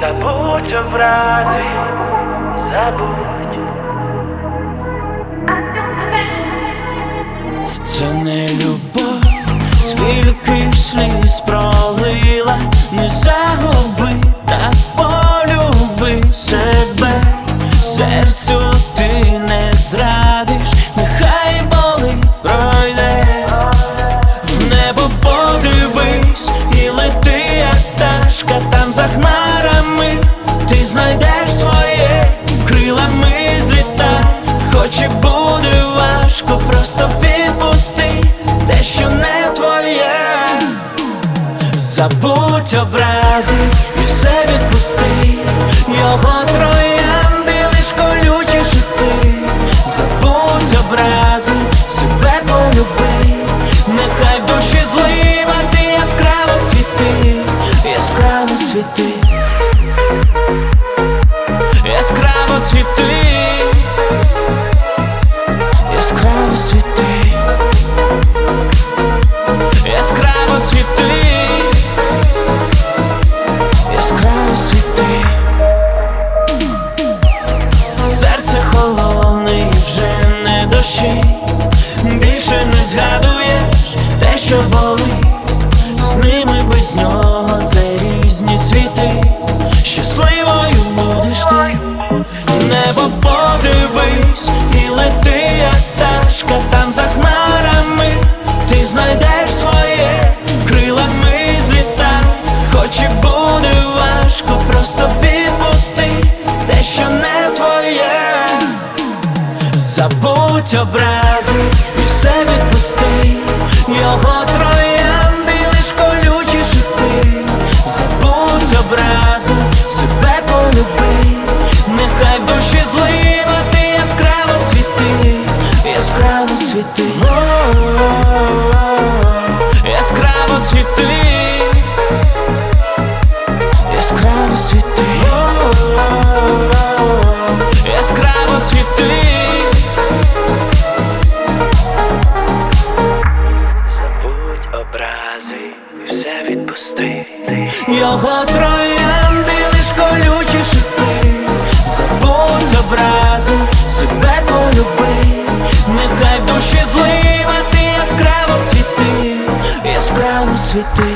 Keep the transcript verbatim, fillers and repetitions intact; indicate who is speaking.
Speaker 1: Забудь образи, забудь.
Speaker 2: Це не любов, скільки сліз пролила. Не загуби, та полюби себе. Серцю ти не зрадиш, нехай болить, пройде. В небо подивись і лети, як пташка, там за хмарами ти знайдеш своє, крилами злітай. Хоч і буде важко, просто відпусти те, що не твоє. Забудь образи і все відпусти, його троянди лиш колючі шипи. Забудь образи, себе полюби, нехай в душі злива, ти яскраво світи, яскраво світи, яскраво світи, яскраво світи, яскраво світи, яскраво світи. Серце холодне і вже не дощить, більше не згадуєш те, що болить. З ними, без нього це різні світи. Щасливою будеш ти. В небо подивись і лети, як пташка, там за хмарами ти знайдеш своє, крилами злітай. Хоч і буде важко, просто відпусти те, що не твоє. Забудь образи і все відпусти, його троянди лиш колючі шипи. Забудь образи, себе полюби, нехай в душі злива, ти яскраво світи, яскраво світи, яскраво світи, яскраво світи, яскраво світи.
Speaker 1: Забудь образи і все відпусти.
Speaker 2: Його троянди лиш колючі шипи. Забудь образи, себе полюби, нехай в душі злива, ти яскраво світи, яскраво світи.